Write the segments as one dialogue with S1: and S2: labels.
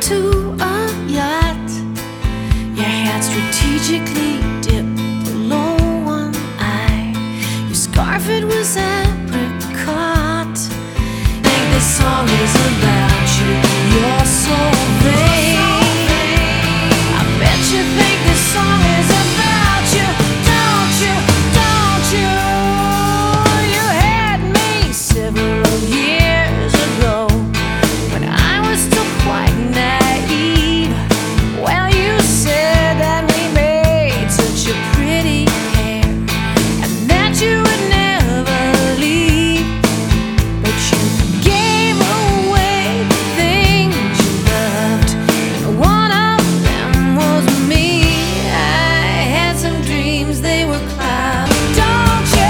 S1: to a yacht. Your hat strategically dipped below one eye. Your scarf, it was apricot. Think this song is about you. You're so vain. I bet you think this song is about you. Don't you? Don't you? You had me several years ago when I was still quite naive. Well, you said that we made such a pretty pair and that you would never leave. But you gave away the things you loved, and one of them was me. I had some dreams, they were clouds. Don't you?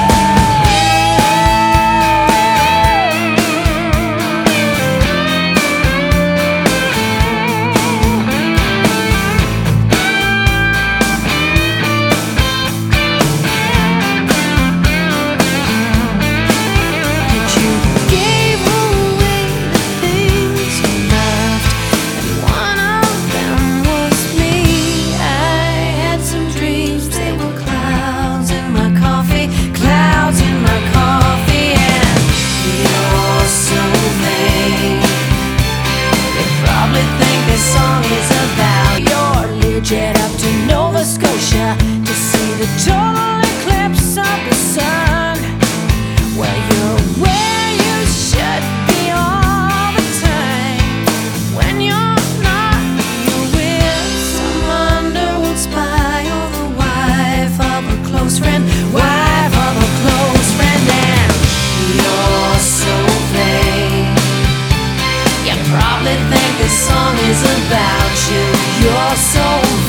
S1: But you gave away the things you loved, and one of them was me. I had some dreams, they were clouds in my coffee, clouds in my coffee, and you're so vain. They probably think this song is about your Learjet up to Nova Scotia to see the total eclipse of the sun. Well, you're where you should be all the time. When you're not, you're with some underworld spy or the wife of a close friend, wife of a close friend, and you're so vain. You probably think this song is about you. You're so